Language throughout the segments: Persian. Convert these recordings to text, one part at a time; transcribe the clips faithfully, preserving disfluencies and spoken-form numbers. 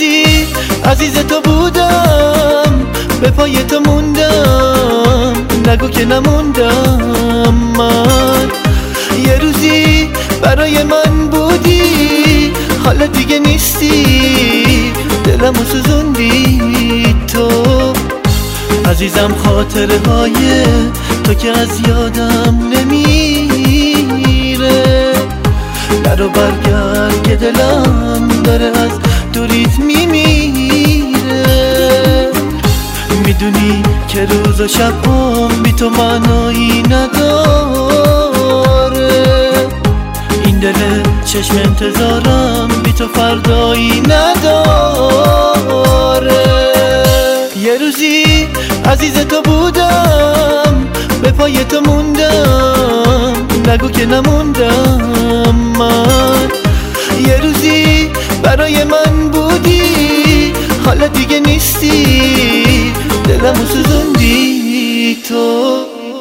روزی عزیز تو بودم، به پای تو موندم، نگو که نموندم. من یه روزی برای من بودی، حالا دیگه نیستی، دلمو سوزوندی تو. عزیزم خاطره های تو که از یادم نمیره، برو برگرد که دلم داره از دوریت میمیره. میدونی که روز و شبم بی تو معنایی نداره، این دل چشم انتظارم بی تو فردایی نداره. یه روزی عزیز تو بودم، به پای تو موندم، نگو که نموندم. من یه روزی برای من بودی، حالا دیگه نیستی، دلمو سوزوندی تو.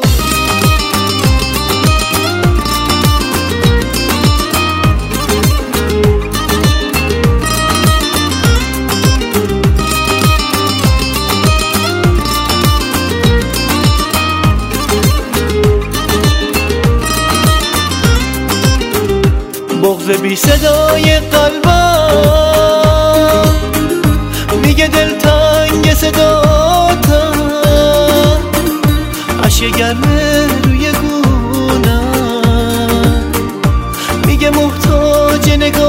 بغض بی صدای قلبم میگه دلتنگ صداتم، اشک گرمه روی گونم میگه محتاج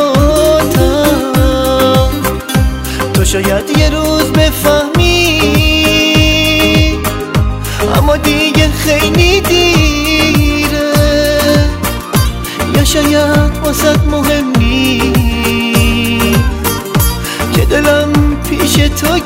نگاتم. تو شاید یه روز بفهمی، اما دیگه خیلی دیره، یا شاید واسط مهم نیست که دلم پیش تو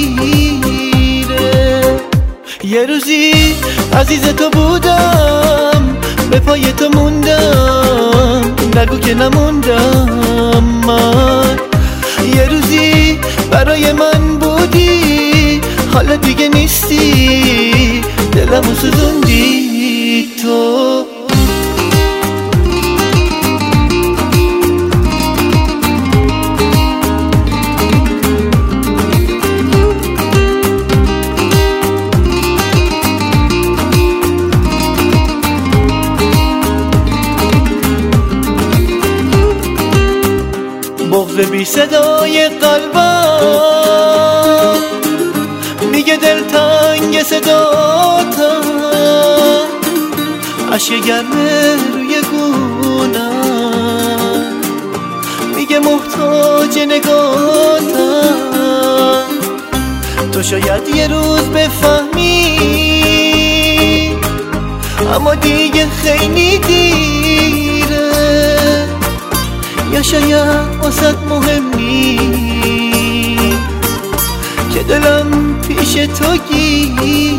گیره. یه روزی عزیز تو بودم، به پای تو موندم، نگو که نموندم. من یه روزی برای من بودی، حالا دیگه نیستی، دلمو سوزوندی تو. بغض بی صدای قلبم میگه دلتنگ صداتم، اشک گرمه روی گونم میگه محتاج نگاتم. تو شاید یه روز بفهمی، اما دیگه خیلی دیره، یا شاید واسط مهم نیست که دلم پیش تو گیره.